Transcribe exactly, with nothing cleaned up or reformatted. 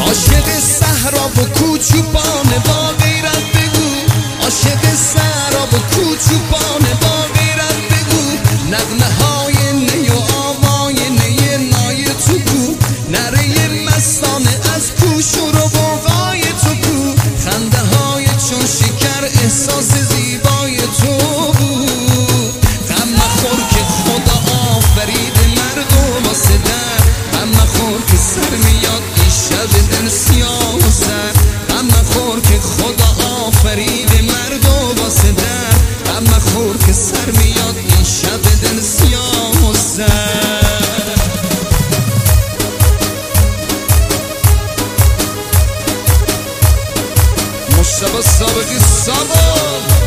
عاشق صحرا و کوچوبانه با غیرت بگو، عاشق صحرا و کوچوبانه با غیرت بگو، نغمه های نی و آوای نی نای تو کو، نره مستانه از کوش و رباغای تو کو، خنده های چون شکر احساس زیبای تو بود. غم مخور که خدا آفرید مردم واسه در، غم مخور که سر میاد این شب دل سیاه و سر، غم مخور که خدا آفرید مردم واسه در، غم مخور که سر میاد این شب دل سیاه و سر. مشتبه سابقی سابق